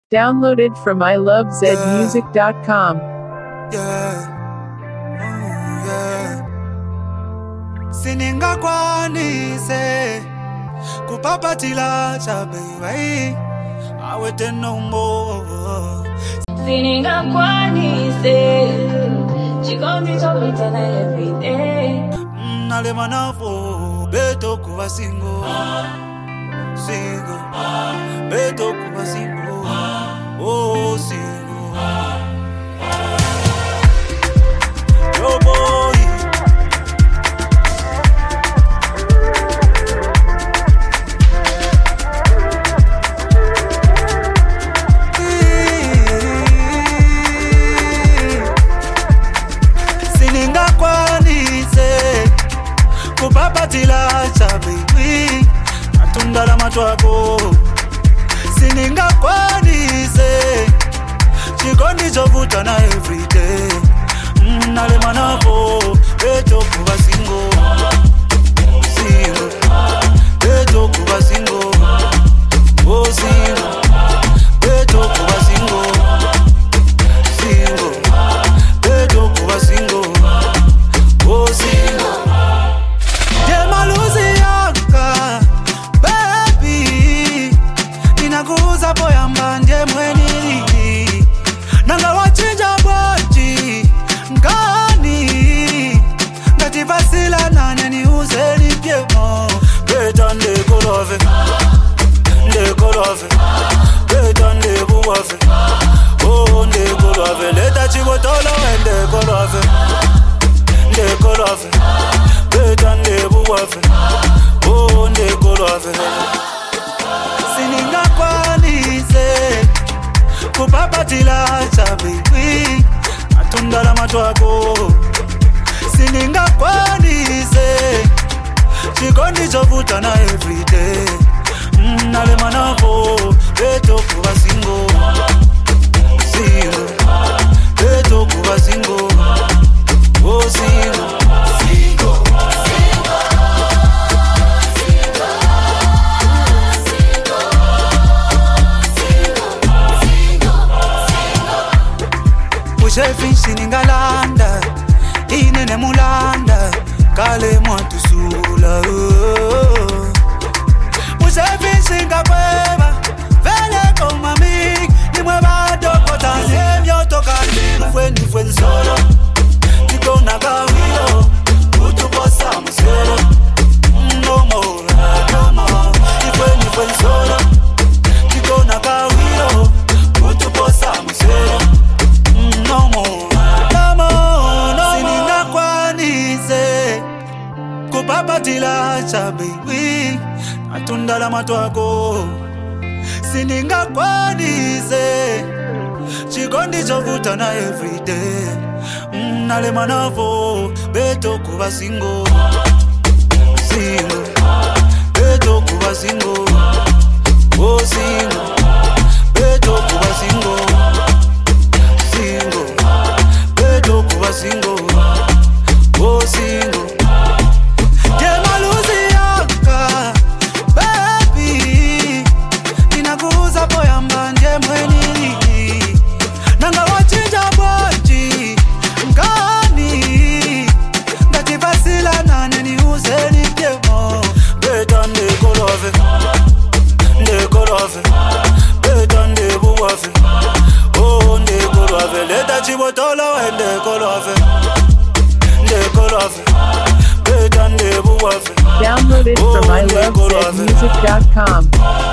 Downloaded from ilovezmusic.com. Yeah. Yeah. Siningakwanise kupapatila chabe awete no more. Siningakwanise chikondi chopitana every day. Nale manafo beto kuba single. Single. Beto kuba single. Oh, single. Yo boy. Siningakwanise kupapatila chabiwi atundala matwako. Siningakwanise chikondi chovutana everyday. Nale manavo beto kuba single. Single. Beto kuba single. Oh, single. Beto kuba single. Single. Beto kuba single. Oh, single. Maluzi yaka baby ninakuza boya mbanje mwenili nanga wachinja boji ngani ngati vasila nane ni uzeli piemo beta ndekolove beta ndebuwave oh ndekolove leta chibotolo ndekolove beta ndebuwave oh ndekolove. Siningakwanise kupapatila chabiwi atundala matwako. Siningakwanise chikondi chovutana everyday. Nale manavo beto kuba single. Single. Beto kuba single. Oh, single. Mushefi siningalanda inene mulanda kale mwatusula. Mushefi singakweba vele komami nimwe badokota semyotoka fweni solo tikona kawilo utuposa muselo no more ifweni solo tikona kawilo utuposa muselo no more. Siningakwanise kupapatila chabiwi atundala matwako. Siningakwanise chikondi chovutana everyday. Nale manavo beto kuba single. Single. Beto kuba single. Oh, single. Beto kuba single. Single. Beto kuba single. Oh, single. Maluzi yaka baby ninakuza boya mbanje mwenili nanga wachinja boji ngani ngati vasila nane ni uzeli piemo beta ndekolove beta ndebuwave oh ndekolove leta chibotolo ndekolove beta ndebuwave Downloaded from ilovezmusic.com.